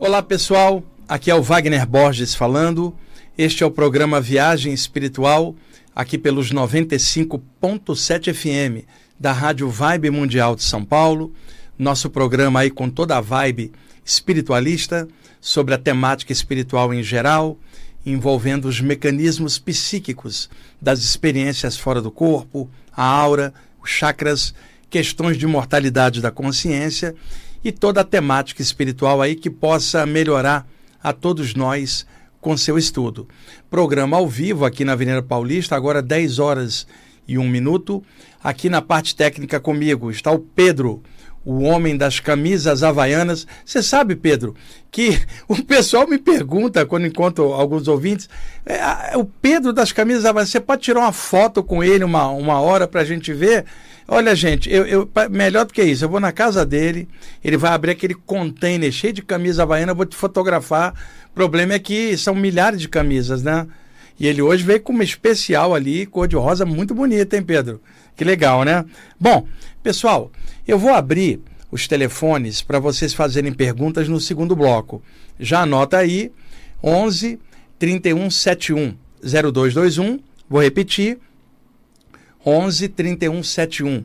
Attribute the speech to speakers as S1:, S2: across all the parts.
S1: Olá pessoal, aqui é o Wagner Borges falando. Este é o programa Viagem Espiritual, aqui pelos 95.7 FM da Rádio Vibe Mundial de São Paulo. Nosso programa aí com toda a vibe espiritualista, sobre a temática espiritual em geral, envolvendo os mecanismos psíquicos das experiências fora do corpo, a aura, os chakras, questões de mortalidade da consciência e toda a temática espiritual aí que possa melhorar a todos nós com seu estudo. Programa ao vivo aqui na Avenida Paulista, agora 10 horas e 1 minuto. Aqui na parte técnica comigo está o Pedro, o homem das camisas havaianas. Você sabe, Pedro, que o pessoal me pergunta, quando encontro alguns ouvintes, o Pedro das camisas havaianas, você pode tirar uma foto com ele uma hora para a gente ver? Olha, gente, melhor do que isso, eu vou na casa dele, ele vai abrir aquele container cheio de camisa havaiana, eu vou te fotografar. O problema é que são milhares de camisas, né? E ele hoje veio com uma especial ali, cor de rosa, muito bonita, hein, Pedro? Que legal, né? Bom, pessoal, eu vou abrir os telefones para vocês fazerem perguntas no segundo bloco. Já anota aí, 11 31 71 0221, vou repetir, 11 31 71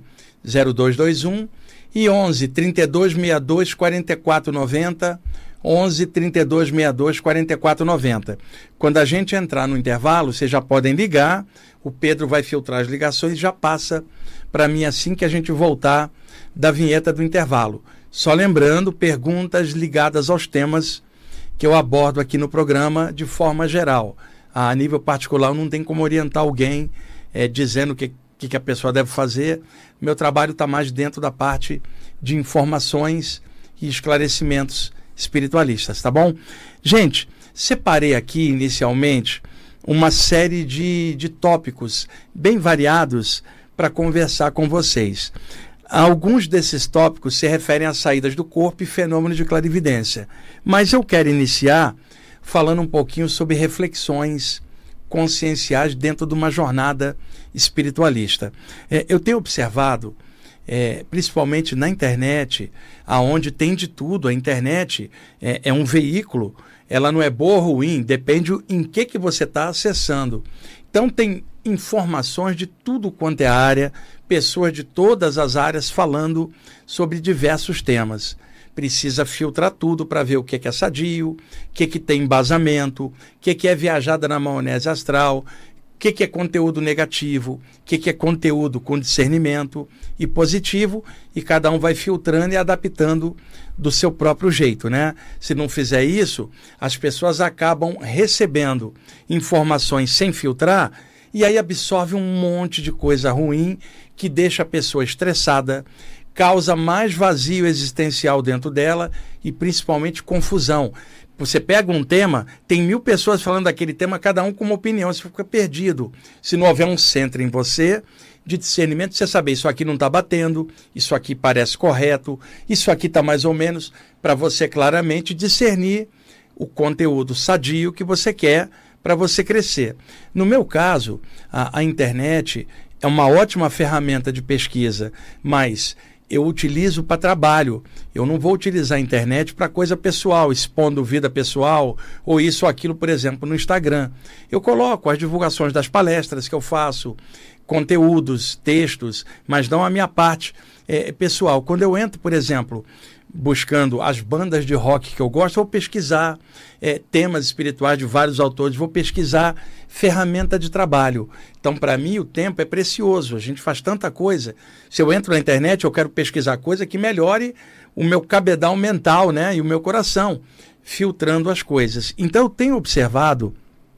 S1: 0221 e 11 32 62 44 90, 11 32 62 44 90. Quando a gente entrar no intervalo, vocês já podem ligar, o Pedro vai filtrar as ligações e já passa para mim assim que a gente voltar da vinheta do intervalo. Só lembrando, perguntas ligadas aos temas que eu abordo aqui no programa de forma geral. A nível particular, não tem como orientar alguém dizendo o que a pessoa deve fazer. Meu trabalho está mais dentro da parte de informações e esclarecimentos espiritualistas, tá bom? Gente, separei aqui inicialmente uma série de tópicos bem variados para conversar com vocês. Alguns desses tópicos se referem às saídas do corpo e fenômenos de clarividência, mas eu quero iniciar falando um pouquinho sobre reflexões conscienciais dentro de uma jornada espiritualista. Eu tenho observado, principalmente na internet, aonde tem de tudo. A internet é um veículo, ela não é boa ou ruim, depende em que você está acessando. Então tem informações de tudo quanto é área, pessoas de todas as áreas falando sobre diversos temas. Precisa filtrar tudo para ver o que é sadio, o que tem embasamento, o que é viajada na maionese astral, o que é conteúdo negativo, o que é conteúdo com discernimento e positivo, e cada um vai filtrando e adaptando do seu próprio jeito, né? Se não fizer isso, as pessoas acabam recebendo informações sem filtrar e aí absorve um monte de coisa ruim que deixa a pessoa estressada, causa mais vazio existencial dentro dela e principalmente confusão. Você pega um tema, tem 1000 pessoas falando daquele tema, cada um com uma opinião, você fica perdido. Se não houver um centro em você de discernimento, você saber, isso aqui não está batendo, isso aqui parece correto, isso aqui está mais ou menos, para você claramente discernir o conteúdo sadio que você quer para você crescer. No meu caso, a internet é uma ótima ferramenta de pesquisa, mas eu utilizo para trabalho. Eu não vou utilizar a internet para coisa pessoal, expondo vida pessoal ou isso ou aquilo, por exemplo, no Instagram. Eu coloco as divulgações das palestras que eu faço, conteúdos, textos, mas não a minha parte pessoal. Quando eu entro, por exemplo, buscando as bandas de rock que eu gosto, vou pesquisar temas espirituais de vários autores, vou pesquisar ferramenta de trabalho. Então, para mim, o tempo é precioso, a gente faz tanta coisa. Se eu entro na internet, eu quero pesquisar coisa que melhore o meu cabedal mental, né, e o meu coração, filtrando as coisas. Então, eu tenho observado,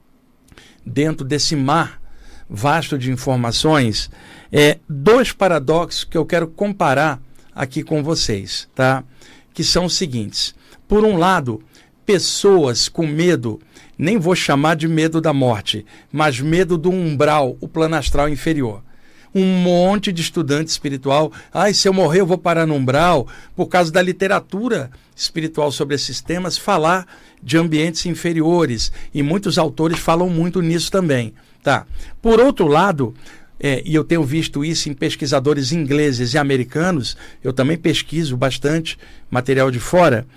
S1: dentro desse mar vasto de informações, 2 paradoxos que eu quero comparar aqui com vocês, tá? Que são os seguintes. Por um lado, pessoas com medo, nem vou chamar de medo da morte, mas medo do umbral, o plano astral inferior. Um monte de estudante espiritual, se eu morrer eu vou parar no umbral, por causa da literatura espiritual sobre esses temas, falar de ambientes inferiores, e muitos autores falam muito nisso também, tá? Por outro lado, e eu tenho visto isso em pesquisadores ingleses e americanos, eu também pesquiso bastante material de fora,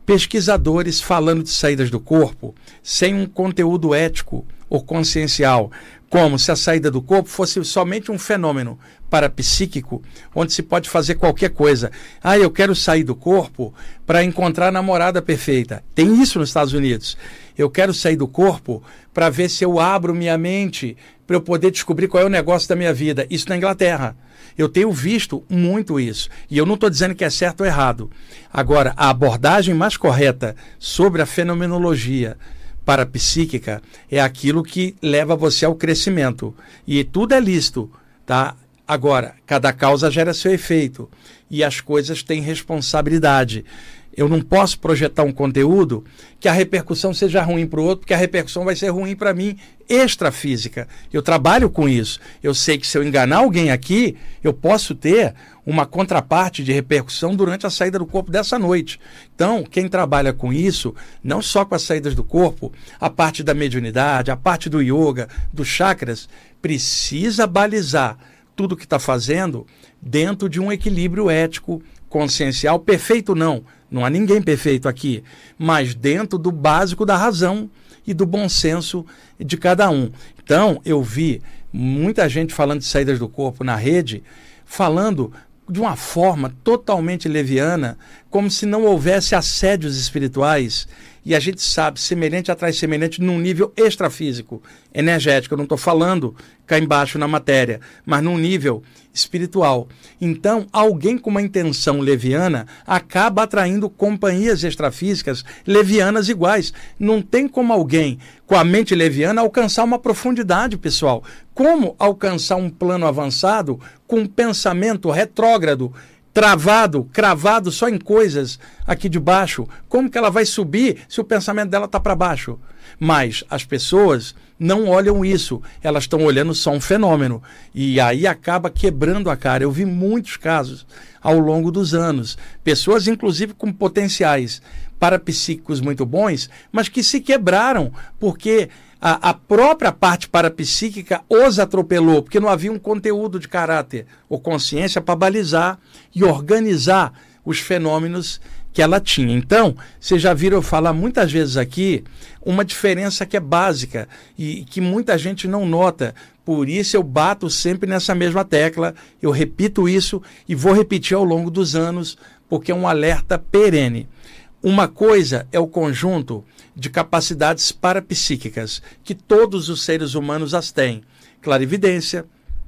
S1: pesquisadores falando de saídas do corpo sem um conteúdo ético ou consciencial, como se a saída do corpo fosse somente um fenômeno parapsíquico, onde se pode fazer qualquer coisa. Ah, eu quero sair do corpo para encontrar a namorada perfeita. Tem isso nos Estados Unidos. Eu quero sair do corpo para ver se eu abro minha mente para eu poder descobrir qual é o negócio da minha vida. Isso na Inglaterra. Eu tenho visto muito isso. E eu não estou dizendo que é certo ou errado. Agora, a abordagem mais correta sobre a fenomenologia parapsíquica é aquilo que leva você ao crescimento. E tudo é lícito, tá? Agora, cada causa gera seu efeito. E as coisas têm responsabilidade. Eu não posso projetar um conteúdo que a repercussão seja ruim para o outro, porque a repercussão vai ser ruim para mim, extrafísica. Eu trabalho com isso. Eu sei que se eu enganar alguém aqui, eu posso ter uma contraparte de repercussão durante a saída do corpo dessa noite. Então, quem trabalha com isso, não só com as saídas do corpo, a parte da mediunidade, a parte do yoga, dos chakras, precisa balizar tudo que está fazendo dentro de um equilíbrio ético, consciencial. Perfeito não há ninguém perfeito aqui, mas dentro do básico da razão e do bom senso de cada um. Então, eu vi muita gente falando de saídas do corpo na rede, falando de uma forma totalmente leviana, como se não houvesse assédios espirituais. E a gente sabe, semelhante atrai semelhante num nível extrafísico, energético. Eu não estou falando cá embaixo na matéria, mas num nível espiritual. Então, alguém com uma intenção leviana acaba atraindo companhias extrafísicas levianas iguais. Não tem como alguém com a mente leviana alcançar uma profundidade, pessoal. Como alcançar um plano avançado com um pensamento retrógrado, travado, cravado só em coisas aqui de baixo? Como que ela vai subir se o pensamento dela está para baixo? Mas as pessoas não olham isso, elas estão olhando só um fenômeno, e aí acaba quebrando a cara. Eu vi muitos casos ao longo dos anos, pessoas inclusive com potenciais parapsíquicos muito bons, mas que se quebraram porque a própria parte parapsíquica os atropelou, porque não havia um conteúdo de caráter ou consciência para balizar e organizar os fenômenos que ela tinha. Então, vocês já viram eu falar muitas vezes aqui uma diferença que é básica e que muita gente não nota. Por isso eu bato sempre nessa mesma tecla, eu repito isso e vou repetir ao longo dos anos, porque é um alerta perene. Uma coisa é o conjunto de capacidades parapsíquicas, que todos os seres humanos as têm. Clarividência,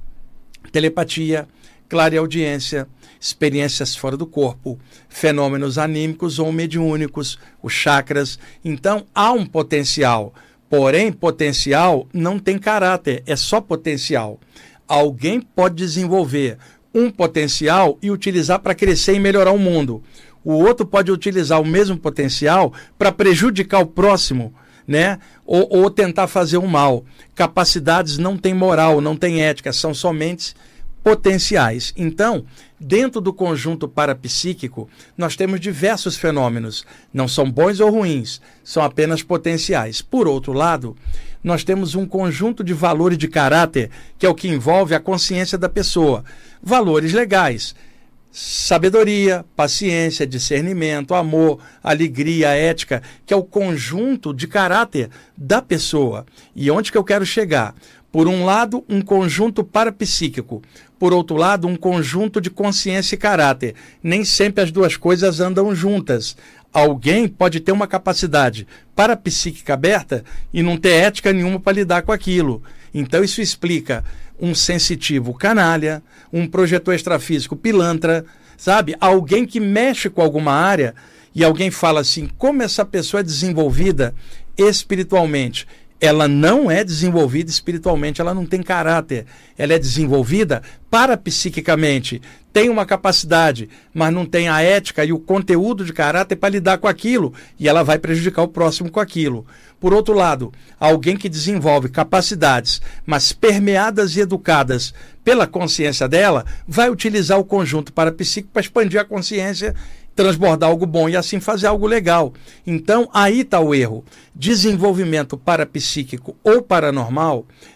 S1: telepatia, clareaudiência, experiências fora do corpo, fenômenos anímicos ou mediúnicos, os chakras. Então, há um potencial. Porém, potencial não tem caráter, é só potencial. Alguém pode desenvolver um potencial e utilizar para crescer e melhorar o mundo. O outro pode utilizar o mesmo potencial para prejudicar o próximo, né? Ou tentar fazer o mal. Capacidades não têm moral, não têm ética, são somente potenciais. Então, dentro do conjunto parapsíquico, nós temos diversos fenômenos. Não são bons ou ruins, são apenas potenciais. Por outro lado, nós temos um conjunto de valores de caráter, que é o que envolve a consciência da pessoa. Valores legais. Sabedoria, paciência, discernimento, amor, alegria, ética, que é o conjunto de caráter da pessoa. E onde que eu quero chegar? Por um lado, um conjunto parapsíquico. Por outro lado, um conjunto de consciência e caráter. Nem sempre as duas coisas andam juntas. Alguém pode ter uma capacidade parapsíquica aberta e não ter ética nenhuma para lidar com aquilo. Então isso explica um sensitivo canalha, um projetor extrafísico pilantra, sabe? Alguém que mexe com alguma área e alguém fala assim, como essa pessoa é desenvolvida espiritualmente. Ela não é desenvolvida espiritualmente, ela não tem caráter. Ela é desenvolvida parapsiquicamente, tem uma capacidade, mas não tem a ética e o conteúdo de caráter para lidar com aquilo, e ela vai prejudicar o próximo com aquilo. Por outro lado, alguém que desenvolve capacidades, mas permeadas e educadas pela consciência dela, vai utilizar o conjunto parapsíquico para expandir a consciência, transbordar algo bom e assim fazer algo legal. Então, aí está o erro. Desenvolvimento parapsíquico ou paranormal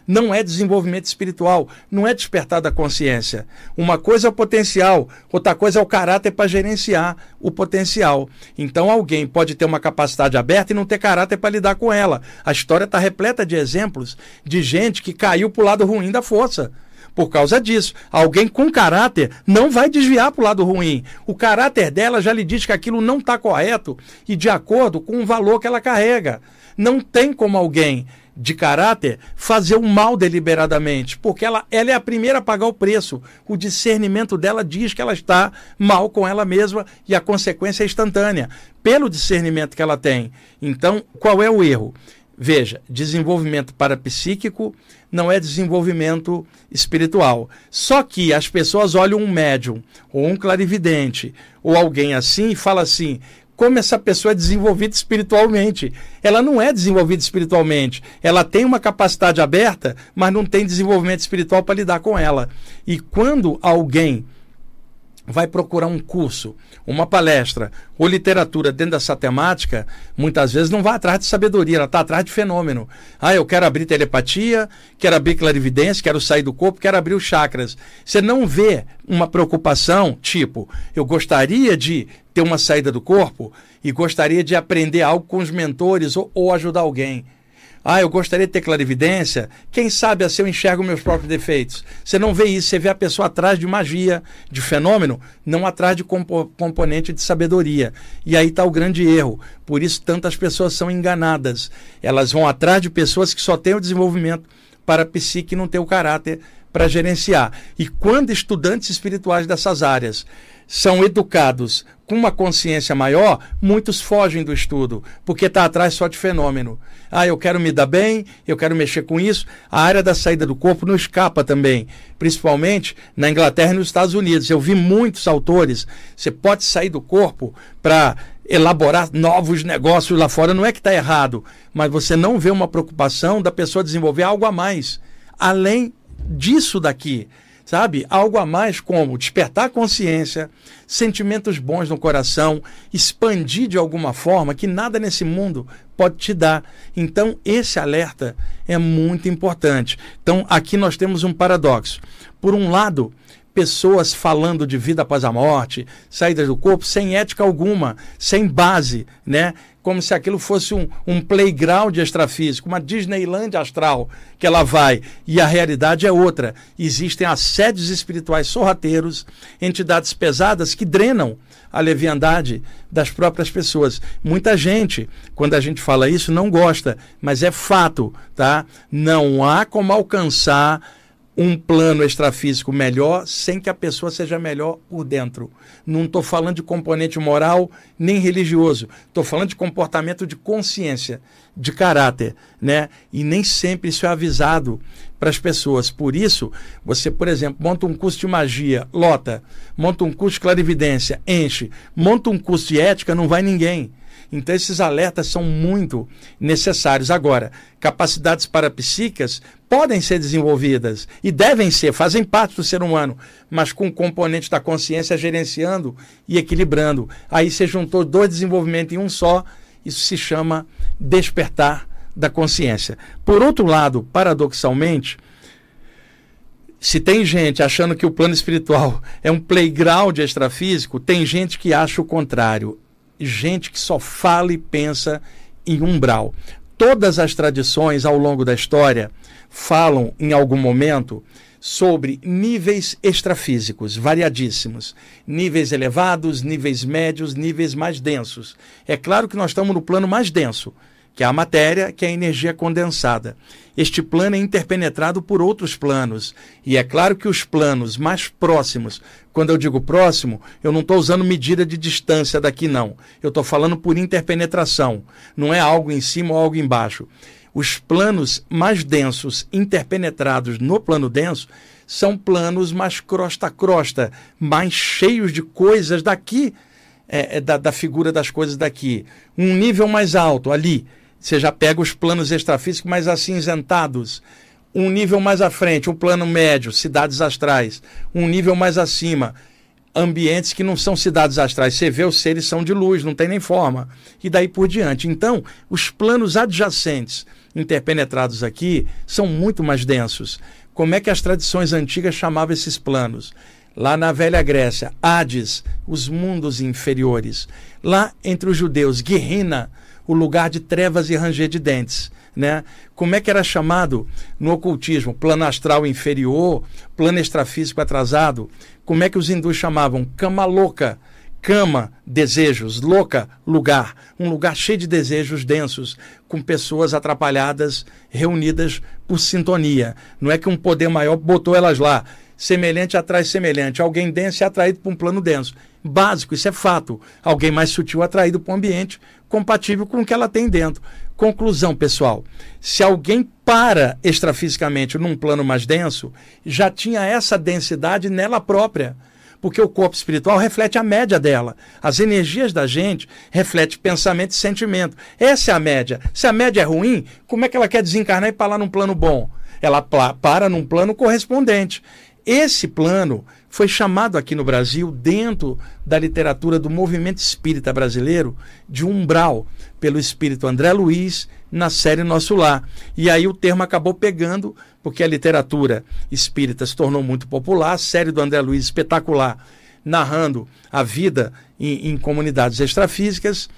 S1: não é desenvolvimento espiritual, não é despertar da consciência. Uma coisa é o potencial, outra coisa é o caráter para gerenciar o potencial. Então alguém pode ter uma capacidade aberta e não ter caráter para lidar com ela. A história está repleta de exemplos de gente que caiu para o lado ruim da força. Por causa disso, alguém com caráter não vai desviar para o lado ruim. O caráter dela já lhe diz que aquilo não está correto e de acordo com o valor que ela carrega. Não tem como alguém de caráter fazer o mal deliberadamente, porque ela é a primeira a pagar o preço. O discernimento dela diz que ela está mal com ela mesma e a consequência é instantânea, pelo discernimento que ela tem. Então, qual é o erro? Veja, desenvolvimento parapsíquico não é desenvolvimento espiritual. Só que as pessoas olham um médium, ou um clarividente, ou alguém assim e falam assim: como essa pessoa é desenvolvida espiritualmente. Ela não é desenvolvida espiritualmente. Ela tem uma capacidade aberta, mas não tem desenvolvimento espiritual para lidar com ela. E quando alguém vai procurar um curso, uma palestra ou literatura dentro dessa temática, muitas vezes não vai atrás de sabedoria, ela está atrás de fenômeno. Eu quero abrir telepatia, quero abrir clarividência, quero sair do corpo, quero abrir os chakras. Você não vê uma preocupação, tipo, eu gostaria de ter uma saída do corpo e gostaria de aprender algo com os mentores ou ajudar alguém. Eu gostaria de ter clarividência, quem sabe assim eu enxergo meus próprios defeitos. Você não vê isso, você vê a pessoa atrás de magia, de fenômeno, não atrás de componente de sabedoria. E aí está o grande erro. Por isso tantas pessoas são enganadas. Elas vão atrás de pessoas que só têm o desenvolvimento parapsíquico e não têm o caráter para gerenciar. E quando estudantes espirituais dessas áreas são educados com uma consciência maior, muitos fogem do estudo, porque está atrás só de fenômeno. Eu quero me dar bem, eu quero mexer com isso. A área da saída do corpo não escapa também, principalmente na Inglaterra e nos Estados Unidos. Eu vi muitos autores, você pode sair do corpo para elaborar novos negócios lá fora, não é que está errado, mas você não vê uma preocupação da pessoa desenvolver algo a mais, além disso daqui. Sabe? Algo a mais como despertar a consciência, sentimentos bons no coração, expandir de alguma forma que nada nesse mundo pode te dar. Então, esse alerta é muito importante. Então, aqui nós temos um paradoxo. Por um lado, pessoas falando de vida após a morte, saídas do corpo, sem ética alguma, sem base, né? Como se aquilo fosse um playground extrafísico, uma Disneyland astral que ela vai, e a realidade é outra. Existem assédios espirituais sorrateiros, entidades pesadas que drenam a leviandade das próprias pessoas. Muita gente, quando a gente fala isso, não gosta, mas é fato, tá? Não há como alcançar um plano extrafísico melhor sem que a pessoa seja melhor por dentro. Não estou falando de componente moral nem religioso. Estou falando de comportamento de consciência, de caráter, né? E nem sempre isso é avisado para as pessoas. Por isso, você, por exemplo, monta um curso de magia, lota. Monta um curso de clarividência, enche. Monta um curso de ética, não vai ninguém. Então esses alertas são muito necessários. Agora, capacidades parapsíquicas podem ser desenvolvidas e devem ser, fazem parte do ser humano, mas com o componente da consciência gerenciando e equilibrando. Aí você juntou dois desenvolvimentos em um só, isso se chama despertar da consciência. Por outro lado, paradoxalmente, se tem gente achando que o plano espiritual é um playground extrafísico, tem gente que acha o contrário. Gente que só fala e pensa em umbral. Todas as tradições ao longo da história falam em algum momento sobre níveis extrafísicos variadíssimos, níveis elevados, níveis médios, níveis mais densos. É claro que nós estamos no plano mais denso, que é a matéria, que é a energia condensada. Este plano é interpenetrado por outros planos. E é claro que os planos mais próximos, quando eu digo próximo, eu não estou usando medida de distância daqui, não. Eu estou falando por interpenetração. Não é algo em cima ou algo embaixo. Os planos mais densos, interpenetrados no plano denso, são planos mais crosta a crosta, mais cheios de coisas daqui, da figura das coisas daqui. Um nível mais alto, ali, você já pega os planos extrafísicos mais acinzentados. Um nível mais à frente, um plano médio, cidades astrais. Um nível mais acima, ambientes que não são cidades astrais. Você vê, os seres são de luz, não tem nem forma. E daí por diante. Então, os planos adjacentes, interpenetrados aqui são muito mais densos. Como é que as tradições antigas chamavam esses planos? Lá na velha Grécia, Hades, os mundos inferiores. Lá entre os judeus, Gehenna, o lugar de trevas e ranger de dentes. Né? Como é que era chamado no ocultismo? Plano astral inferior, plano extrafísico atrasado. Como é que os hindus chamavam? Cama louca. Cama, desejos, louca, lugar. Um lugar cheio de desejos densos, com pessoas atrapalhadas, reunidas por sintonia. Não é que um poder maior botou elas lá. Semelhante atrai semelhante. Alguém denso é atraído para um plano denso. Básico, isso é fato. Alguém mais sutil é atraído para um ambiente compatível com o que ela tem dentro. Conclusão, pessoal. Se alguém para extrafisicamente num plano mais denso, já tinha essa densidade nela própria. Porque o corpo espiritual reflete a média dela. As energias da gente refletem pensamento e sentimento. Essa é a média. Se a média é ruim, como é que ela quer desencarnar e parar num plano bom? Ela para num plano correspondente. Esse plano foi chamado aqui no Brasil, dentro da literatura do movimento espírita brasileiro, de umbral, pelo espírito André Luiz, na série Nosso Lar. E aí o termo acabou pegando, porque a literatura espírita se tornou muito popular, a série do André Luiz espetacular, narrando a vida em comunidades extrafísicas,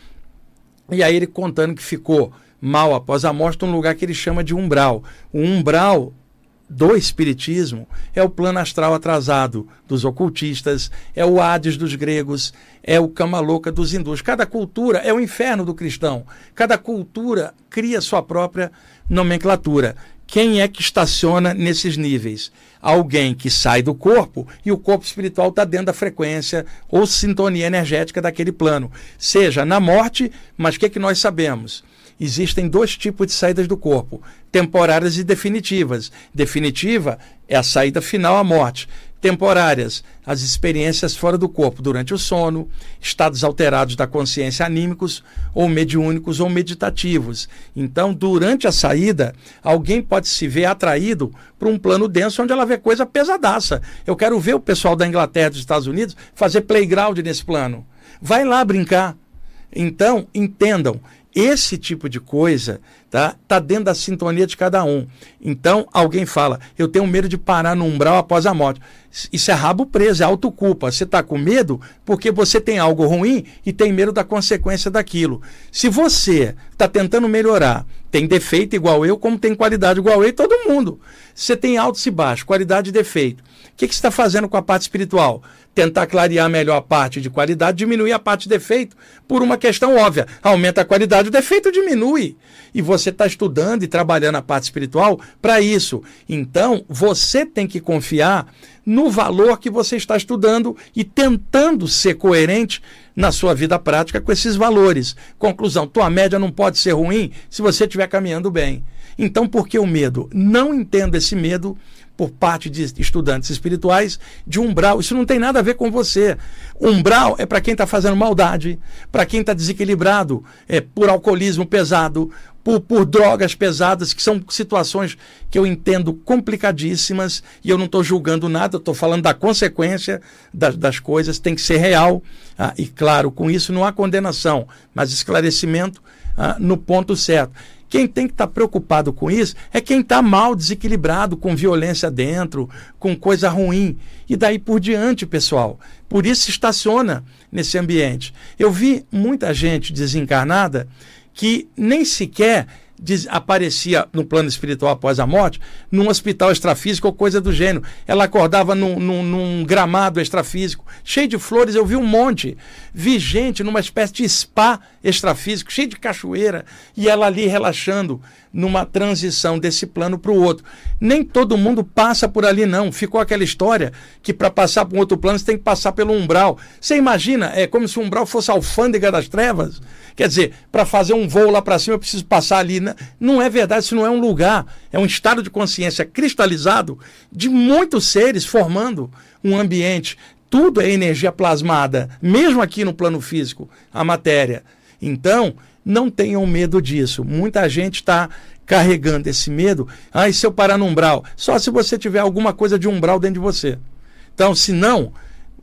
S1: e aí ele contando que ficou mal após a morte num lugar que ele chama de umbral. O umbral do espiritismo é o plano astral atrasado dos ocultistas, é o Hades dos gregos, é o cama louca dos hindus. Cada cultura é o inferno do cristão. Cada cultura cria sua própria nomenclatura. Quem é que estaciona nesses níveis? Alguém que sai do corpo e o corpo espiritual está dentro da frequência ou sintonia energética daquele plano. Seja na morte, mas o que é que nós sabemos? Existem dois tipos de saídas do corpo, temporárias e definitivas. Definitiva é a saída final à morte. Temporárias, as experiências fora do corpo, durante o sono, estados alterados da consciência anímicos, ou mediúnicos ou meditativos. Então, durante a saída, alguém pode se ver atraído para um plano denso, onde ela vê coisa pesadaça. Eu quero ver o pessoal da Inglaterra e dos Estados Unidos fazer playground nesse plano. Vai lá brincar. Então, entendam, esse tipo de coisa tá dentro da sintonia de cada um. Então, alguém fala, eu tenho medo de parar no umbral após a morte. Isso é rabo preso, é autoculpa. Você está com medo porque você tem algo ruim e tem medo da consequência daquilo. Se você está tentando melhorar, tem defeito igual eu, como tem qualidade igual eu e todo mundo. Você tem altos e baixos, qualidade e defeito. O que você está fazendo com a parte espiritual? Tentar clarear melhor a parte de qualidade, diminuir a parte de defeito, por uma questão óbvia. Aumenta a qualidade, o defeito diminui. E você está estudando e trabalhando a parte espiritual para isso. Então, você tem que confiar no valor que você está estudando e tentando ser coerente na sua vida prática com esses valores. Conclusão, tua média não pode ser ruim se você estiver caminhando bem. Então, por que o medo? Não entendo esse medo por parte de estudantes espirituais de umbral. Isso não tem nada a ver com você. Umbral é para quem está fazendo maldade, para quem está desequilibrado, por alcoolismo pesado, por drogas pesadas, que são situações que eu entendo complicadíssimas, e eu não estou julgando nada, eu estou falando da consequência das coisas, tem que ser real, e claro, com isso não há condenação, mas esclarecimento no ponto certo. Quem tem que estar preocupado com isso é quem está mal desequilibrado, com violência dentro, com coisa ruim. E daí por diante, pessoal. Por isso se estaciona nesse ambiente. Eu vi muita gente desencarnada que nem sequer aparecia no plano espiritual após a morte, num hospital extrafísico ou coisa do gênero. Ela acordava num gramado extrafísico, cheio de flores, eu vi um monte. Vi gente numa espécie de spa extrafísico, cheio de cachoeira, e ela ali relaxando numa transição desse plano para o outro. Nem todo mundo passa por ali, não. Ficou aquela história que para passar para um outro plano você tem que passar pelo umbral. Você imagina, é como se o umbral fosse a alfândega das trevas? Quer dizer, para fazer um voo lá para cima eu preciso passar ali. Não é verdade, isso não é um lugar. É um estado de consciência cristalizado de muitos seres formando um ambiente. Tudo é energia plasmada, mesmo aqui no plano físico, a matéria. Então, não tenham medo disso. Muita gente está carregando esse medo. E se eu parar no umbral? Só se você tiver alguma coisa de umbral dentro de você. Então, se não,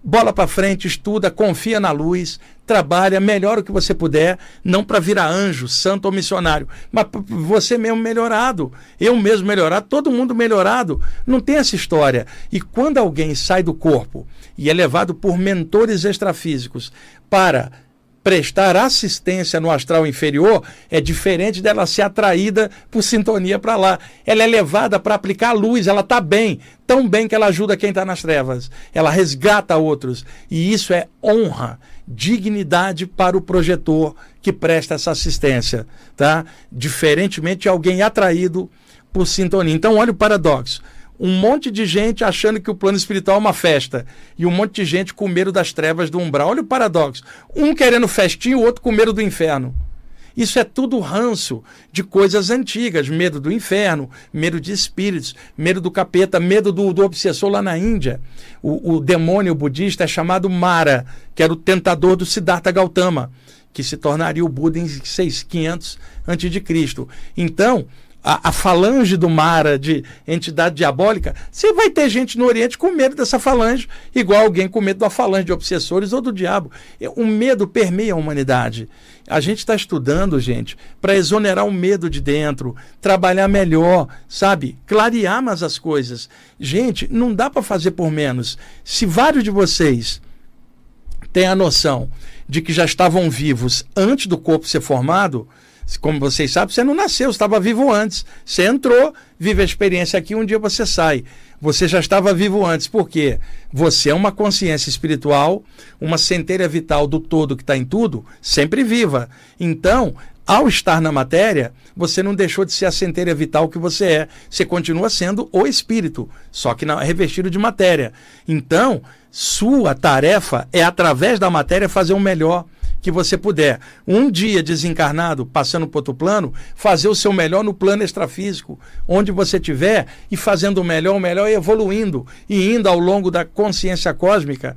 S1: bola para frente, estuda, confia na luz, trabalha, melhora o que você puder, não para virar anjo, santo ou missionário, mas você mesmo melhorado, eu mesmo melhorado, todo mundo melhorado. Não tem essa história. E quando alguém sai do corpo e é levado por mentores extrafísicos para prestar assistência no astral inferior, é diferente dela ser atraída por sintonia para lá. Ela é levada para aplicar a luz, ela está bem, tão bem que ela ajuda quem está nas trevas. Ela resgata outros. E isso é honra, dignidade para o projetor que presta essa assistência, tá? Diferentemente de alguém atraído por sintonia. Então, olha o paradoxo. Um monte de gente achando que o plano espiritual é uma festa e um monte de gente com medo das trevas do umbral. Olha o paradoxo. Um querendo festinha, o outro com medo do inferno. Isso é tudo ranço de coisas antigas. Medo do inferno, medo de espíritos, medo do capeta, medo do obsessor lá na Índia. O demônio budista é chamado Mara, que era o tentador do Siddhartha Gautama, que se tornaria o Buda em 500 a.C. Então, a falange do Mara, de entidade diabólica, você vai ter gente no Oriente com medo dessa falange, igual alguém com medo da falange de obsessores ou do diabo. O medo permeia a humanidade. A gente está estudando, gente, para exonerar o medo de dentro, trabalhar melhor, sabe? Clarear mais as coisas. Gente, não dá para fazer por menos. Se vários de vocês têm a noção de que já estavam vivos antes do corpo ser formado, como vocês sabem, você não nasceu, você estava vivo antes. Você entrou, vive a experiência aqui, um dia você sai. Você já estava vivo antes. Por quê? Você é uma consciência espiritual, uma centelha vital do todo que está em tudo, sempre viva. Então, ao estar na matéria, você não deixou de ser a centelha vital que você é. Você continua sendo o espírito, só que revestido de matéria. Então, sua tarefa é, através da matéria, fazer o melhor que você puder. Um dia desencarnado, passando para outro plano, fazer o seu melhor no plano extrafísico, onde você estiver, e fazendo o melhor e evoluindo, e indo ao longo da consciência cósmica,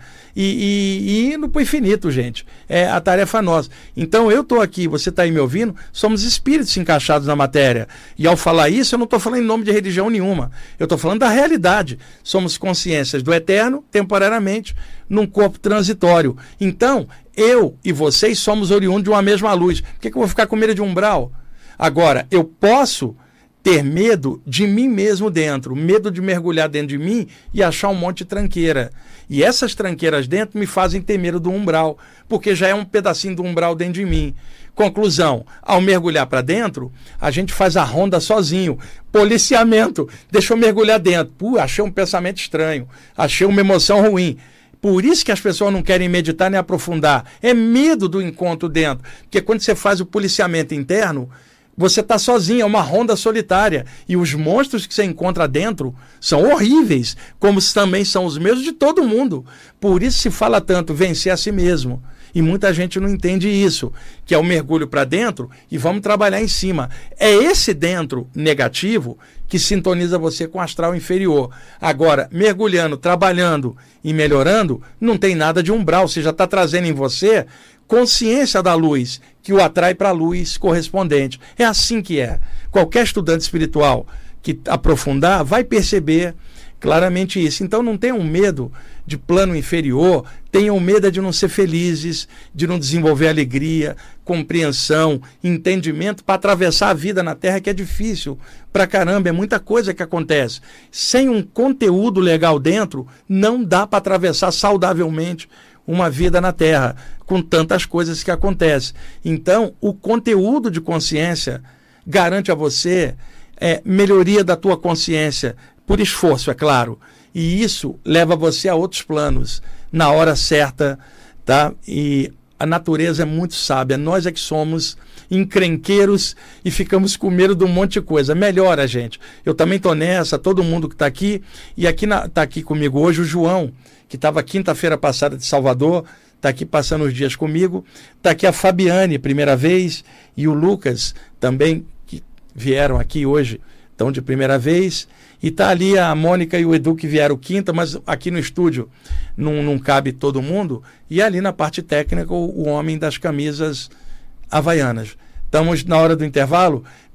S1: e indo para o infinito, gente. É a tarefa nossa. Então eu estou aqui, você está aí me ouvindo, somos espíritos encaixados na matéria. E ao falar isso, eu não estou falando em nome de religião nenhuma. Eu estou falando da realidade. Somos consciências do eterno, temporariamente, num corpo transitório. Então, eu e vocês somos oriundos de uma mesma luz. Por que eu vou ficar com medo de umbral? Agora, eu posso ter medo de mim mesmo dentro, medo de mergulhar dentro de mim e achar um monte de tranqueira. E essas tranqueiras dentro me fazem ter medo do umbral, porque já é um pedacinho do umbral dentro de mim. Conclusão, ao mergulhar para dentro, a gente faz a ronda sozinho. Policiamento, deixa eu mergulhar dentro. Achei um pensamento estranho, achei uma emoção ruim. Por isso que as pessoas não querem meditar nem aprofundar. É medo do encontro dentro. Porque quando você faz o policiamento interno, você está sozinho, é uma ronda solitária. E os monstros que você encontra dentro são horríveis, como também são os mesmos de todo mundo. Por isso se fala tanto, vencer a si mesmo. E muita gente não entende isso, que é o mergulho para dentro e vamos trabalhar em cima. É esse dentro negativo que sintoniza você com o astral inferior. Agora, mergulhando, trabalhando e melhorando, não tem nada de umbral. Você já está trazendo em você consciência da luz, que o atrai para a luz correspondente. É assim que é. Qualquer estudante espiritual que aprofundar vai perceber claramente isso. Então não tenham medo de plano inferior, tenham medo de não ser felizes, de não desenvolver alegria, compreensão, entendimento para atravessar a vida na Terra, que é difícil pra caramba, é muita coisa que acontece. Sem um conteúdo legal dentro, não dá para atravessar saudavelmente uma vida na Terra, com tantas coisas que acontecem. Então, o conteúdo de consciência garante a você melhoria da tua consciência, por esforço, é claro. E isso leva você a outros planos, na hora certa, tá? E a natureza é muito sábia. Nós é que somos encrenqueiros e ficamos com medo de um monte de coisa. Melhora, gente. Eu também estou nessa, todo mundo que está aqui. E aqui está aqui comigo hoje o João, que estava quinta-feira passada de Salvador, está aqui passando os dias comigo. Está aqui a Fabiane, primeira vez, e o Lucas também, que vieram aqui hoje, estão de primeira vez. E está ali a Mônica e o Edu, que vieram quinta, mas aqui no estúdio não cabe todo mundo. E ali na parte técnica, o homem das camisas havaianas. Estamos na hora do intervalo.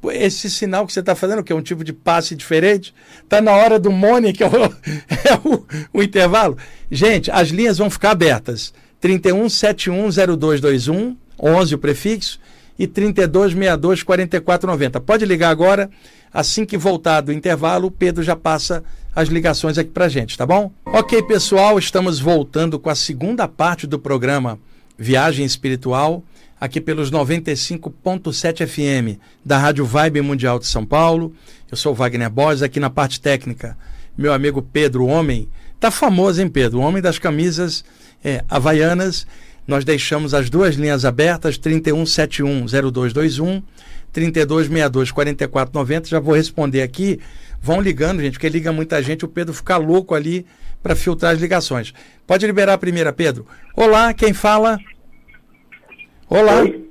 S1: esse sinal que você está fazendo, que é um tipo de passe diferente, está na hora do money, que é o intervalo. Gente, as linhas vão ficar abertas. 31710221, 11 o prefixo, e 32624490. Pode ligar agora. Assim que voltar do intervalo, o Pedro já passa as ligações aqui pra gente, tá bom? Ok, pessoal, estamos voltando com a segunda parte do programa Viagem Espiritual, aqui pelos 95.7 FM da Rádio Vibe Mundial de São Paulo. Eu sou o Wagner Borges, aqui na parte técnica, meu amigo Pedro, o homem, tá famoso, hein, Pedro? O homem das camisas havaianas. Nós deixamos as duas linhas abertas, 31710221, 32624490. Já vou responder aqui. Vão ligando, gente, porque liga muita gente, o Pedro fica louco ali para filtrar as ligações. Pode liberar a primeira, Pedro. Olá, quem fala? Olá.
S2: Oi.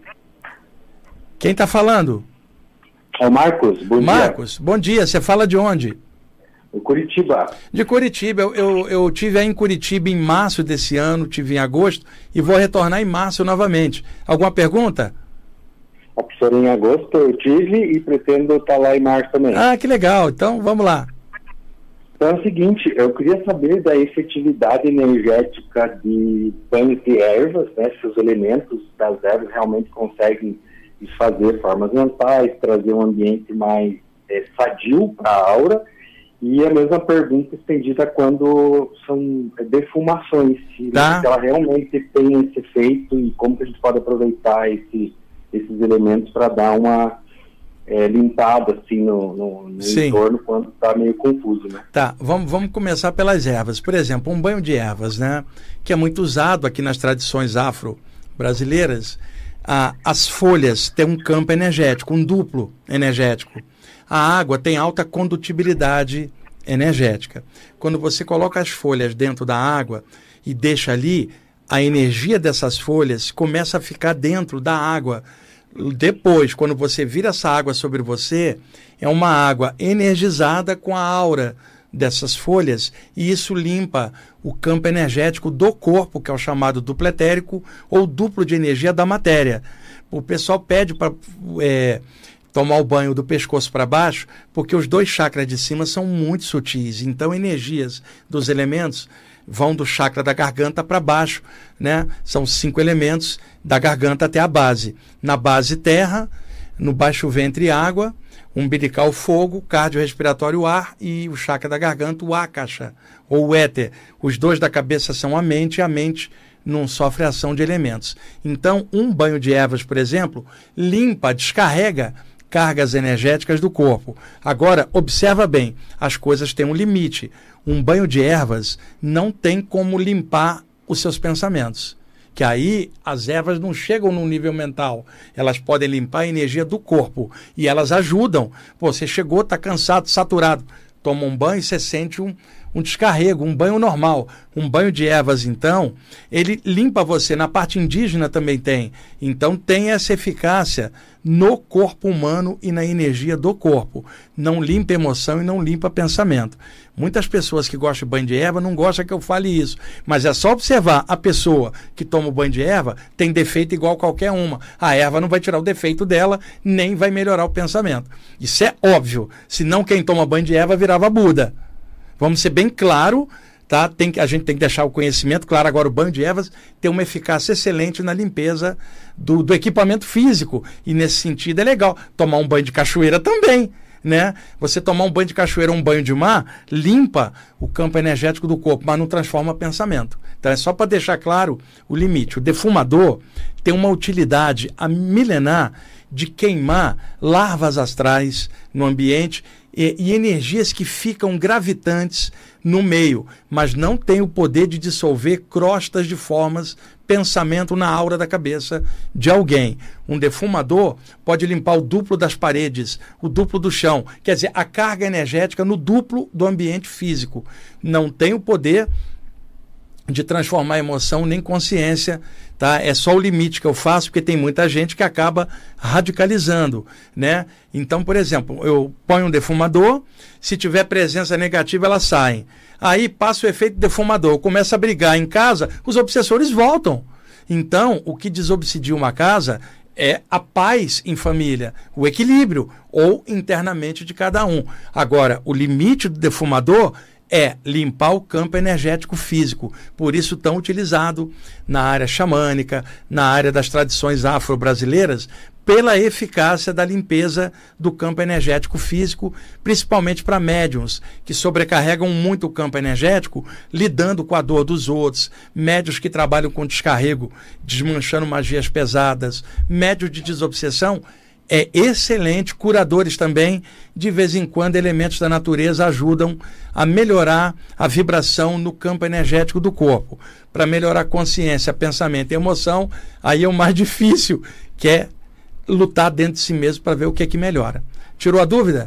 S1: Quem está falando?
S2: É o Marcos, bom dia.
S1: Marcos, bom dia. Você fala de onde?
S2: De Curitiba.
S1: De Curitiba. Eu tive aí em Curitiba em março desse ano, tive em agosto, e vou retornar em março novamente. Alguma pergunta?
S2: A professora em agosto eu tive e pretendo estar lá em março também.
S1: Ah, que legal. Então, vamos lá.
S2: Então é o seguinte, eu queria saber da efetividade energética de banhos de ervas, né? Se os elementos das ervas realmente conseguem desfazer formas mentais, trazer um ambiente mais sadio para a aura. E a mesma pergunta estendida quando são defumações, se ela realmente tem esse efeito e como que a gente pode aproveitar esses elementos para dar uma limpada assim no entorno quando está meio confuso, né?
S1: Tá, vamos começar pelas ervas. Por exemplo, um banho de ervas, né? Que é muito usado aqui nas tradições afro-brasileiras. As folhas têm um campo energético, um duplo energético. A água tem alta condutibilidade energética. Quando você coloca as folhas dentro da água e deixa ali, a energia dessas folhas começa a ficar dentro da água. Depois, quando você vira essa água sobre você, é uma água energizada com a aura dessas folhas, e isso limpa o campo energético do corpo, que é o chamado duplo etérico ou duplo de energia da matéria. O pessoal pede para tomar o banho do pescoço para baixo, porque os dois chakras de cima são muito sutis, então energias dos elementos vão do chakra da garganta para baixo, né? São 5 elementos da garganta até a base. Na base terra, no baixo ventre água, umbilical fogo, cardiorrespiratório ar e o chakra da garganta o akasha, ou o éter. Os dois da cabeça são a mente, e a mente não sofre ação de elementos. Então, um banho de ervas, por exemplo, limpa, descarrega cargas energéticas do corpo. Agora, observa bem, as coisas têm um limite. Um banho de ervas não tem como limpar os seus pensamentos. Que aí as ervas não chegam num nível mental. Elas podem limpar a energia do corpo. E elas ajudam. Pô, você chegou, está cansado, saturado. Toma um banho e você sente um descarrego, um banho normal. Um banho de ervas, então, ele limpa você. Na parte indígena também tem. Então tem essa eficácia no corpo humano e na energia do corpo. Não limpa emoção e não limpa pensamento. Muitas pessoas que gostam de banho de erva não gostam que eu fale isso. Mas é só observar, a pessoa que toma o banho de erva tem defeito igual qualquer uma. A erva não vai tirar o defeito dela, nem vai melhorar o pensamento. Isso é óbvio. Senão quem toma banho de erva virava Buda. Vamos ser bem claro, tá? A gente tem que deixar o conhecimento claro. Agora, o banho de ervas tem uma eficácia excelente na limpeza do equipamento físico. E nesse sentido é legal. Tomar um banho de cachoeira também, né? Você tomar um banho de cachoeira ou um banho de mar, limpa o campo energético do corpo, mas não transforma pensamento. Então é só para deixar claro o limite. O defumador tem uma utilidade a milenar de queimar larvas astrais no ambiente e energias que ficam gravitantes no meio, mas não tem o poder de dissolver crostas de formas, pensamento na aura da cabeça de alguém. Um defumador pode limpar o duplo das paredes, o duplo do chão, quer dizer, a carga energética no duplo do ambiente físico. Não tem o poder de transformar emoção nem consciência, tá? É só o limite que eu faço, porque tem muita gente que acaba radicalizando, né? Então, por exemplo, eu ponho um defumador, se tiver presença negativa, elas saem. Aí passa o efeito defumador, começa a brigar em casa, os obsessores voltam. Então, o que desobsidia uma casa é a paz em família, o equilíbrio, ou internamente de cada um. Agora, o limite do defumador é limpar o campo energético físico, por isso tão utilizado na área xamânica, na área das tradições afro-brasileiras, pela eficácia da limpeza do campo energético físico, principalmente para médiuns, que sobrecarregam muito o campo energético, lidando com a dor dos outros, médiuns que trabalham com descarrego, desmanchando magias pesadas, médiuns de desobsessão, é excelente, curadores também, de vez em quando elementos da natureza ajudam a melhorar a vibração no campo energético do corpo, para melhorar a consciência, pensamento e emoção. Aí é o mais difícil, que é lutar dentro de si mesmo para ver o que é que melhora. Tirou a dúvida?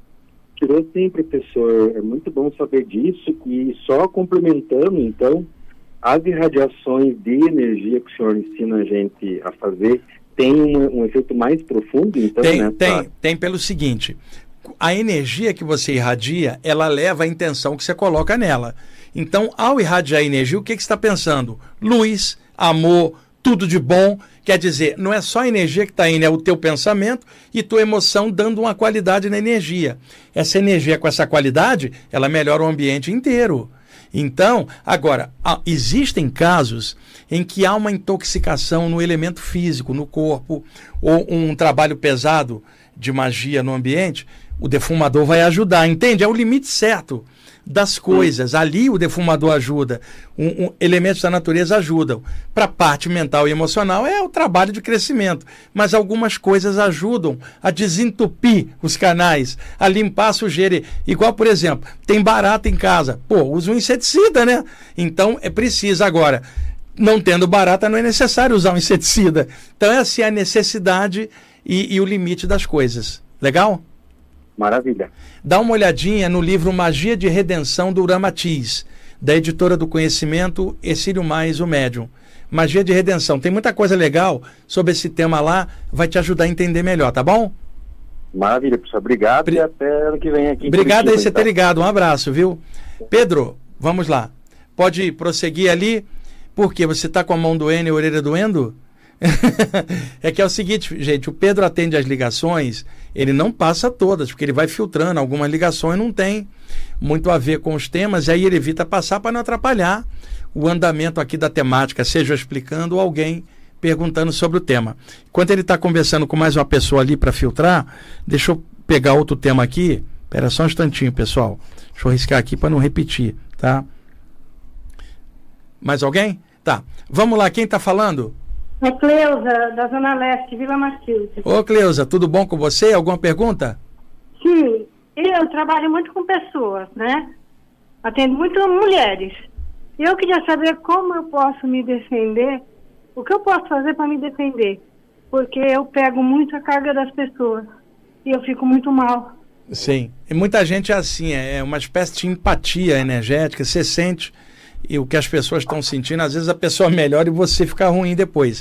S2: Tirou sim, professor. É muito bom saber disso. E só complementando, então, as irradiações de energia que o senhor ensina a gente a fazer tem um efeito mais profundo? Então,
S1: tem pelo seguinte: a energia que você irradia, ela leva a intenção que você coloca nela. Então, ao irradiar energia, o que você está pensando? Luz, amor, tudo de bom. Quer dizer, não é só a energia que está indo, é o teu pensamento e tua emoção dando uma qualidade na energia. Essa energia com essa qualidade, ela melhora o ambiente inteiro. Então, agora, existem casos em que há uma intoxicação no elemento físico, no corpo, ou um trabalho pesado de magia no ambiente, o defumador vai ajudar, entende? É o limite certo das coisas. Ali o defumador ajuda, elementos da natureza ajudam. Para a parte mental e emocional é o trabalho de crescimento, mas algumas coisas ajudam a desentupir os canais, a limpar a sujeira. Igual, por exemplo, tem barata em casa, usa um inseticida, né? Então é preciso. Agora, não tendo barata, não é necessário usar um inseticida. Então essa é a necessidade e o limite das coisas. Legal?
S2: Maravilha.
S1: Dá uma olhadinha no livro Magia de Redenção do Uramatiz, da editora do Conhecimento, Exílio Mais, o Médium. Magia de Redenção. Tem muita coisa legal sobre esse tema lá, vai te ajudar a entender melhor, tá bom?
S2: Maravilha, professor. Obrigado e até ano que vem aqui.
S1: Obrigado aí você ter ligado. Um abraço, viu? Pedro, vamos lá. Pode prosseguir ali, porque você está com a mão doendo e a orelha doendo? É que é o seguinte, gente, o Pedro atende as ligações, ele não passa todas, porque ele vai filtrando, algumas ligações não tem muito a ver com os temas, e aí ele evita passar para não atrapalhar o andamento aqui da temática, seja explicando ou alguém perguntando sobre o tema. Enquanto ele está conversando com mais uma pessoa ali para filtrar, deixa eu pegar outro tema aqui. Espera só um instantinho, pessoal. Deixa eu riscar aqui para não repetir, tá? Mais alguém? Tá. Vamos lá, quem está falando?
S3: É Cleusa, da Zona Leste, Vila Matilde.
S1: Ô Cleusa, tudo bom com você? Alguma pergunta?
S3: Sim, eu trabalho muito com pessoas, né? Atendo muitas mulheres. Eu queria saber como eu posso me defender, o que eu posso fazer para me defender. Porque eu pego muito a carga das pessoas e eu fico muito mal.
S1: Sim, e muita gente é assim, é uma espécie de empatia energética, você sente... E o que as pessoas estão sentindo, às vezes a pessoa melhora e você fica ruim depois.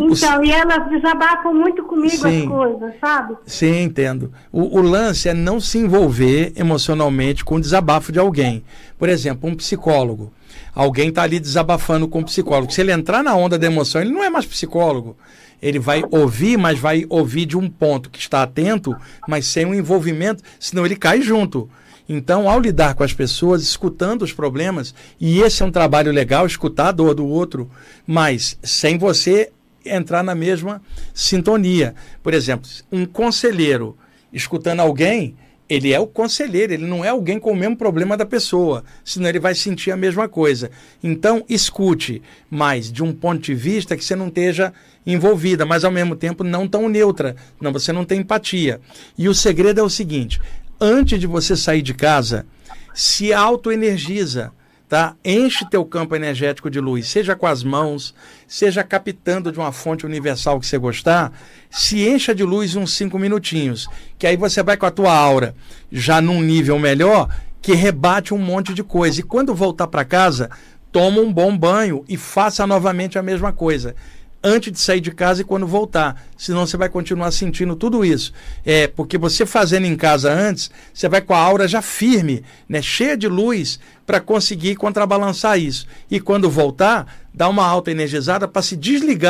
S3: E elas desabafam muito comigo. Sim, as coisas, sabe?
S1: Sim, entendo. O lance é não se envolver emocionalmente com o desabafo de alguém. Por exemplo, um psicólogo. Alguém está ali desabafando com o psicólogo. Se ele entrar na onda da emoção, ele não é mais psicólogo. Ele vai ouvir, mas vai ouvir de um ponto que está atento, mas sem um envolvimento, senão ele cai junto. Então, ao lidar com as pessoas, escutando os problemas, e esse é um trabalho legal, escutar a dor do outro, mas sem você entrar na mesma sintonia. Por exemplo, um conselheiro escutando alguém, ele é o conselheiro, ele não é alguém com o mesmo problema da pessoa, senão ele vai sentir a mesma coisa. Então, escute, mas de um ponto de vista que você não esteja envolvida, mas ao mesmo tempo não tão neutra, não, você não tem empatia. E o segredo é o seguinte... Antes de você sair de casa, se autoenergiza, tá? Enche teu campo energético de luz, seja com as mãos, seja captando de uma fonte universal que você gostar, se encha de luz uns 5 minutinhos, que aí você vai com a tua aura já num nível melhor, que rebate um monte de coisa. E quando voltar para casa, toma um bom banho e faça novamente a mesma coisa. Antes de sair de casa e quando voltar, senão você vai continuar sentindo tudo isso. Porque você fazendo em casa antes, você vai com a aura já firme, né, cheia de luz, para conseguir contrabalançar isso. E quando voltar, dá uma alta energizada para se desligar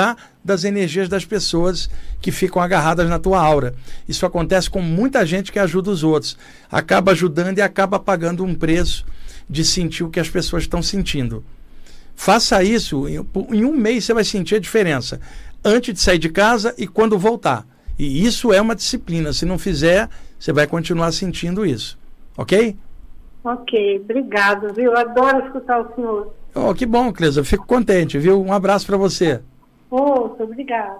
S1: das energias das pessoas que ficam agarradas na tua aura. Isso acontece com muita gente que ajuda os outros. Acaba ajudando e acaba pagando um preço de sentir o que as pessoas estão sentindo. Faça isso, em um mês você vai sentir a diferença. Antes de sair de casa e quando voltar. E isso é uma disciplina. Se não fizer, você vai continuar sentindo isso. Ok?
S3: Ok, obrigado, viu? Adoro escutar o senhor.
S1: Oh, que bom, Cleusa. Eu fico contente, viu? Um abraço para você.
S3: Obrigado.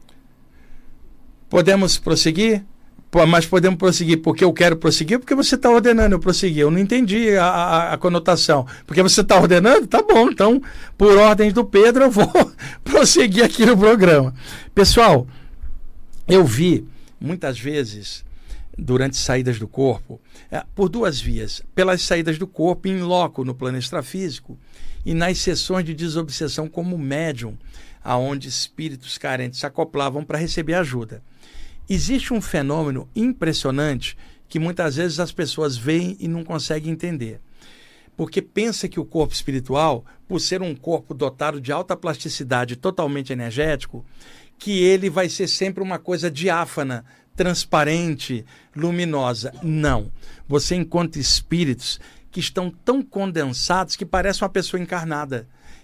S1: Podemos prosseguir? Mas podemos prosseguir porque eu quero prosseguir ou porque você está ordenando eu prosseguir? Eu não entendi a conotação. Porque você está ordenando? Tá bom, então, por ordem do Pedro, eu vou prosseguir aqui no programa. Pessoal, eu vi, muitas vezes, durante saídas do corpo, por duas vias. Pelas saídas do corpo, em loco, no plano extrafísico, e nas sessões de desobsessão como médium, aonde espíritos carentes se acoplavam para receber ajuda. Existe um fenômeno impressionante que muitas vezes as pessoas veem e não conseguem entender. Porque pensa que o corpo espiritual, por ser um corpo dotado de alta plasticidade, totalmente energético, que ele vai ser sempre uma coisa diáfana, transparente, luminosa. Não. Você encontra espíritos que estão tão condensados que parece uma pessoa encarnada.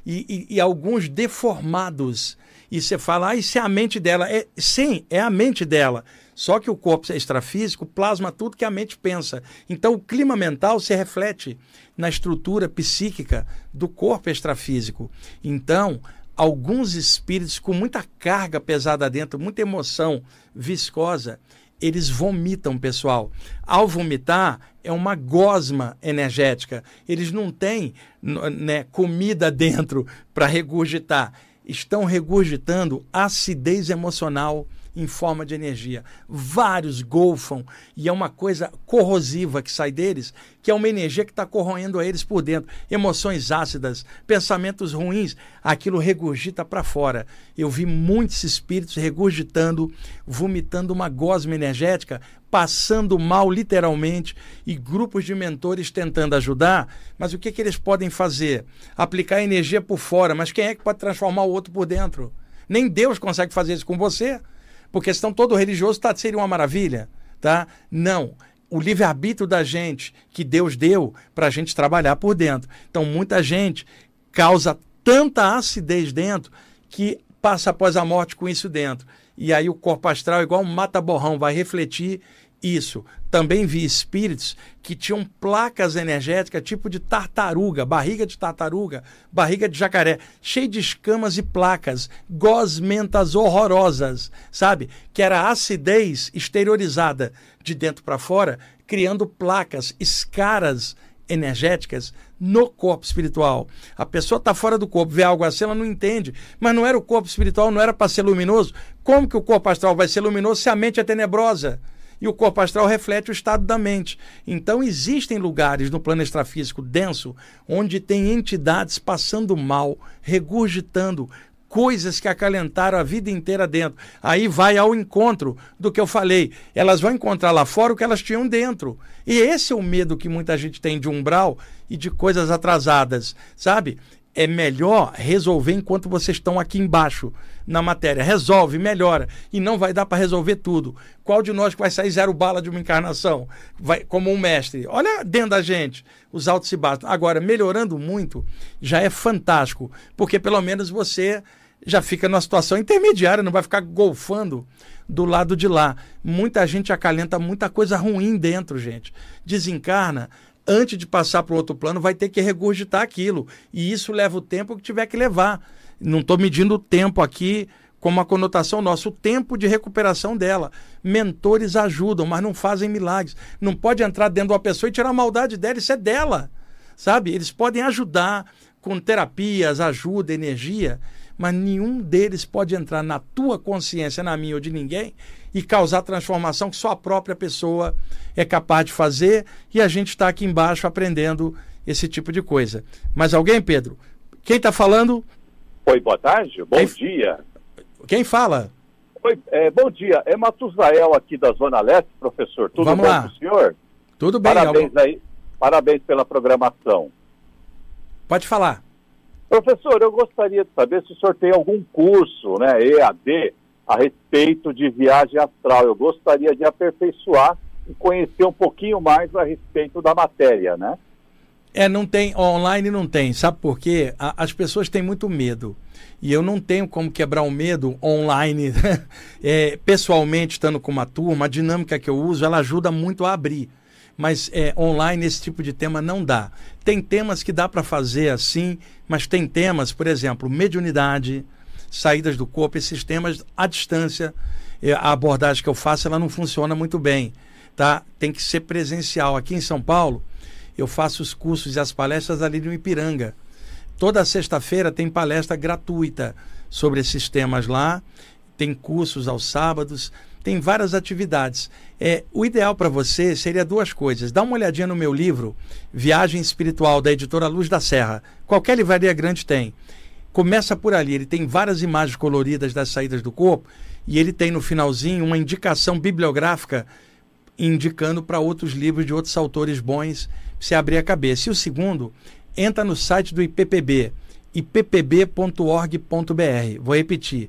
S1: E alguns deformados. E você fala, isso é a mente dela. Sim, é a mente dela. Só que o corpo extrafísico plasma tudo que a mente pensa. Então o clima mental se reflete na estrutura psíquica do corpo extrafísico. Então, alguns espíritos com muita carga pesada dentro, muita emoção viscosa, eles vomitam, pessoal. Ao vomitar, é uma gosma energética. Eles não têm, né, comida dentro para regurgitar. Estão regurgitando acidez emocional em forma de energia. Vários golfam e é uma coisa corrosiva que sai deles, que é uma energia que está corroendo a eles por dentro. Emoções ácidas, pensamentos ruins, aquilo regurgita para fora. Eu vi muitos espíritos regurgitando, vomitando uma gosma energética, passando mal literalmente, e grupos de mentores tentando ajudar. Mas o que eles podem fazer? Aplicar energia por fora, mas quem é que pode transformar o outro por dentro? Nem Deus consegue fazer isso com você. Porque senão todo religioso seria uma maravilha, tá? Não. O livre-arbítrio da gente, que Deus deu para a gente trabalhar por dentro. Então, muita gente causa tanta acidez dentro que passa após a morte com isso dentro. E aí o corpo astral, igual um mata-borrão, vai refletir isso. Também vi espíritos que tinham placas energéticas tipo de tartaruga, barriga de tartaruga, barriga de jacaré, cheio de escamas e placas, gosmentas horrorosas, sabe? Que era acidez exteriorizada de dentro para fora, criando placas, escaras energéticas no corpo espiritual. A pessoa está fora do corpo, vê algo assim, ela não entende. Mas não era o corpo espiritual, não era para ser luminoso. Como que o corpo astral vai ser luminoso se a mente é tenebrosa? E o corpo astral reflete o estado da mente. Então existem lugares no plano extrafísico denso onde tem entidades passando mal, regurgitando coisas que acalentaram a vida inteira dentro. Aí vai ao encontro do que eu falei. Elas vão encontrar lá fora o que elas tinham dentro. E esse é o medo que muita gente tem de umbral e de coisas atrasadas, sabe? É melhor resolver enquanto vocês estão aqui embaixo na matéria. Resolve, melhora. E não vai dar para resolver tudo. Qual de nós que vai sair zero bala de uma encarnação? Vai, como um mestre. Olha dentro da gente, os altos e baixos. Agora, melhorando muito, já é fantástico. Porque pelo menos você já fica numa situação intermediária, não vai ficar golfando do lado de lá. Muita gente acalenta muita coisa ruim dentro, gente. Desencarna. Antes de passar para o outro plano, vai ter que regurgitar aquilo. E isso leva o tempo que tiver que levar. Não estou medindo o tempo aqui como uma conotação nossa, o tempo de recuperação dela. Mentores ajudam, mas não fazem milagres. Não pode entrar dentro de uma pessoa e tirar a maldade dela, isso é dela. Sabe? Eles podem ajudar com terapias, ajuda, energia, mas nenhum deles pode entrar na tua consciência, na minha ou de ninguém, e causar transformação que só a própria pessoa é capaz de fazer, e a gente está aqui embaixo aprendendo esse tipo de coisa. Mas alguém, Pedro? Quem está falando?
S4: Oi, boa tarde, bom dia.
S1: Quem fala?
S4: Oi, bom dia, é Matusael aqui da Zona Leste, professor. Tudo
S1: Vamos
S4: bom
S1: lá.
S4: com o senhor?
S1: Tudo bem.
S4: Parabéns aí, parabéns pela programação.
S1: Pode falar.
S4: Professor, eu gostaria de saber se o senhor tem algum curso, né, EAD, a respeito de viagem astral. Eu gostaria de aperfeiçoar e conhecer um pouquinho mais a respeito da matéria, né?
S1: Não tem, online não tem, sabe por quê? As pessoas têm muito medo, e eu não tenho como quebrar o medo online, pessoalmente, estando com uma turma, a dinâmica que eu uso, ela ajuda muito a abrir, mas online esse tipo de tema não dá. Tem temas que dá para fazer assim, mas tem temas, por exemplo, mediunidade, saídas do corpo, esses temas à distância, a abordagem que eu faço, ela não funciona muito bem, tá? Tem que ser presencial. Aqui em São Paulo, eu faço os cursos e as palestras ali no Ipiranga. Toda sexta-feira tem palestra gratuita sobre esses temas lá, tem cursos aos sábados, tem várias atividades. O ideal para você seria duas coisas. Dá uma olhadinha no meu livro, Viagem Espiritual, da editora Luz da Serra. Qualquer livraria grande tem. Começa por ali, ele tem várias imagens coloridas das saídas do corpo, e ele tem no finalzinho uma indicação bibliográfica indicando para outros livros de outros autores bons, para você abrir a cabeça. E o segundo, entra no site do IPPB, ippb.org.br. Vou repetir,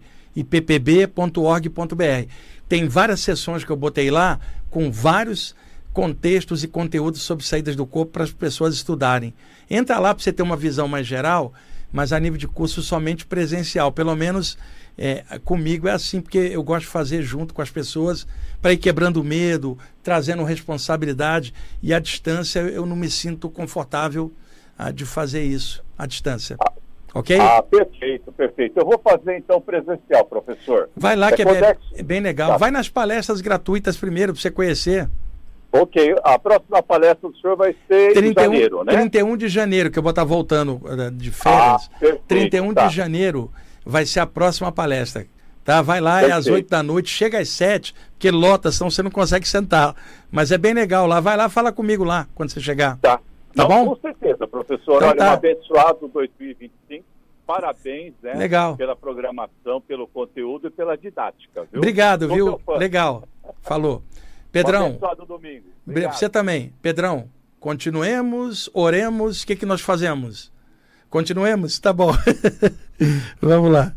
S1: ippb.org.br. Tem várias sessões que eu botei lá com vários contextos e conteúdos sobre saídas do corpo para as pessoas estudarem. Entra lá para você ter uma visão mais geral, mas a nível de curso somente presencial. Pelo menos comigo é assim, porque eu gosto de fazer junto com as pessoas para ir quebrando o medo, trazendo responsabilidade, e à distância eu não me sinto confortável de fazer isso à distância. Ok?
S4: Perfeito, perfeito. Eu vou fazer então presencial, professor.
S1: Vai lá que é bem legal. Tá. Vai nas palestras gratuitas primeiro para você conhecer.
S4: Ok, a próxima palestra do senhor vai ser em janeiro, né?
S1: 31 de janeiro, que eu vou estar voltando de férias.
S4: Perfeito,
S1: 31 de janeiro vai ser a próxima palestra. Tá? Vai lá, é às 8 da noite, chega às 7, porque lota, senão você não consegue sentar. Mas é bem legal lá. Vai lá, fala comigo lá, quando você chegar.
S4: Tá bom? Com certeza, professor.
S1: Então,
S4: olha, um abençoado 2025. Parabéns, né?
S1: Legal.
S4: Pela programação, pelo conteúdo e pela didática, viu?
S1: Obrigado, viu? Legal. Falou. Pedrão.
S4: Um abençoado domingo. Obrigado.
S1: Você também. Pedrão, continuemos, oremos, o que nós fazemos? Continuemos? Tá bom. Vamos lá.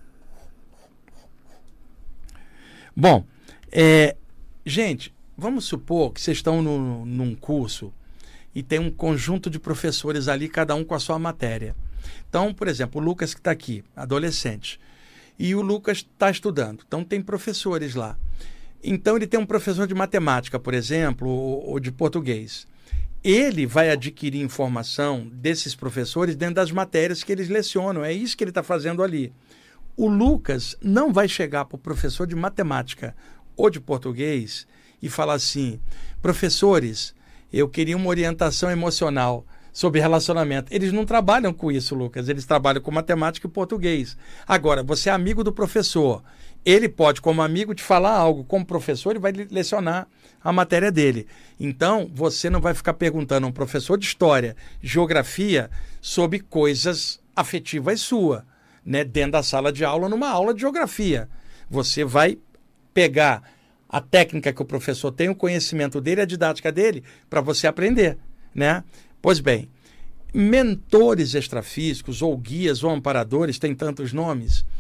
S1: Bom, gente, vamos supor que vocês estão num curso e tem um conjunto de professores ali, cada um com a sua matéria. Então, por exemplo, o Lucas que está aqui, adolescente, e o Lucas está estudando. Então, tem professores lá. Então, ele tem um professor de matemática, por exemplo, ou de português. Ele vai adquirir informação desses professores dentro das matérias que eles lecionam. É isso que ele está fazendo ali. O Lucas não vai chegar para o professor de matemática ou de português e falar assim: professores, eu queria uma orientação emocional sobre relacionamento. Eles não trabalham com isso, Lucas. Eles trabalham com matemática e português. Agora, você é amigo do professor. Ele pode, como amigo, te falar algo. Como professor, ele vai lecionar a matéria dele. Então, você não vai ficar perguntando a um professor de história, geografia, sobre coisas afetivas suas, né, dentro da sala de aula, numa aula de geografia. Você vai pegar a técnica que o professor tem, o conhecimento dele, a didática dele, para você aprender, né? Pois bem, mentores extrafísicos, ou guias, ou amparadores, tem tantos nomes,